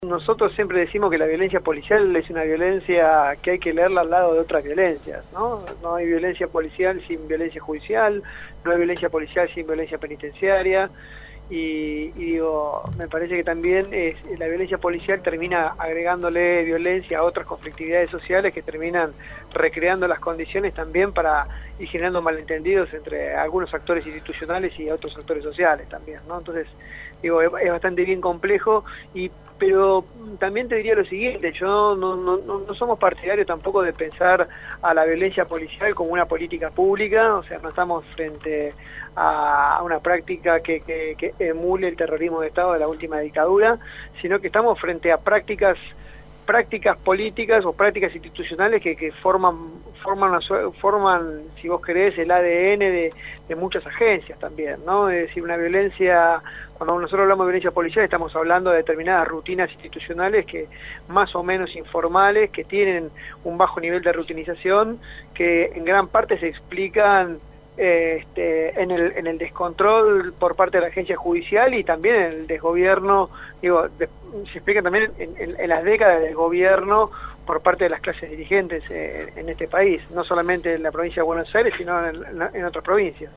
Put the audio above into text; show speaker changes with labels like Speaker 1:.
Speaker 1: Nosotros siempre decimos que la violencia policial es una violencia que hay que leerla al lado de otras violencias, ¿no? No hay violencia policial sin violencia judicial, no hay violencia policial sin violencia penitenciaria, y digo, me parece que también la violencia policial termina agregándole violencia a otras conflictividades sociales que terminan recreando las condiciones también para ir generando malentendidos entre algunos actores institucionales y otros actores sociales también, ¿no? Entonces, digo, es bastante bien complejo, pero también te diría lo siguiente: yo no somos partidarios tampoco de pensar a la violencia policial como una política pública, o sea, no estamos frente a una práctica que emule el terrorismo de Estado de la última dictadura, sino que estamos frente a prácticas políticas o prácticas institucionales que forman, si vos querés, el ADN de muchas agencias también, ¿no? Es decir, una violencia, cuando nosotros hablamos de violencia policial estamos hablando de determinadas rutinas institucionales que más o menos informales, que tienen un bajo nivel de rutinización, que en gran parte se explican en el descontrol por parte de la agencia judicial y también en el desgobierno, digo, se explica también en las décadas del gobierno por parte de las clases dirigentes en este país, no solamente en la provincia de Buenos Aires, sino en otras provincias.